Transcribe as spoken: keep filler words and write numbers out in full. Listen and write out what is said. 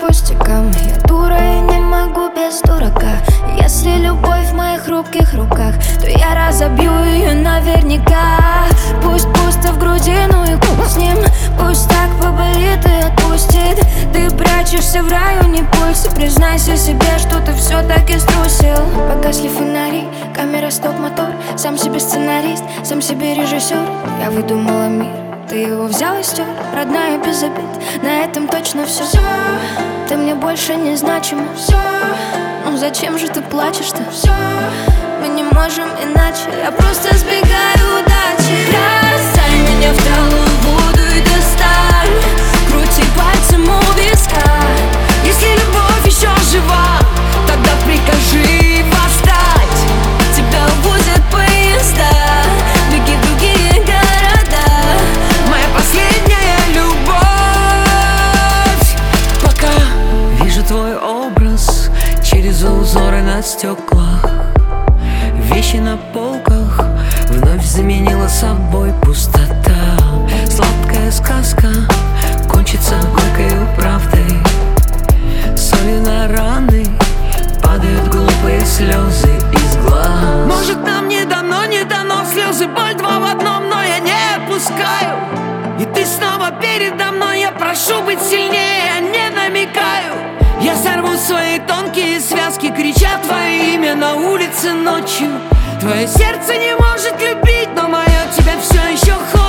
пустякам. Я дура и не могу без дурака. Если любовь в моих хрупких руках, то я разобью ее наверняка. Пусть пусто в груди, ну и хуй с ним. Пусть так поболит и отпустит. Ты прячешься в районе пульса. Признайся себе, что ты все-таки струсил. Погасли фонари, камера, стоп, мотор. Сам себе сценарист, сам себе режиссер. Я выдумала мир, ты его взял и стер. Родная без обид, на этом точно все. Все, ты мне больше не значима. Все, ну зачем же ты плачешь-то? Все, мы не можем иначе. Я просто сбегаю удачи. Бросай меня в талую воду и доставь. Крути пальцем у виска. Если любовь еще жива, тогда прикажи восстать. Тебя увозят поезда, беги в другие города. Моя последняя любовь. Пока вижу твой образ через узоры на стеклах. Вещи на полках вновь заменила собой пустота. Сладкая сказка кончится горькой правдой. Солью на раны падают глупые слезы из глаз. Может, нам не дано, не дано слезы, боль два в одном, но я не отпускаю. И ты снова передо мной, я прошу быть сильнее, я не намекаю. Я сорву свои тонкие связки, крича твое имя на улице ночью. Твое сердце не может любить, но мое тебя все еще хочет.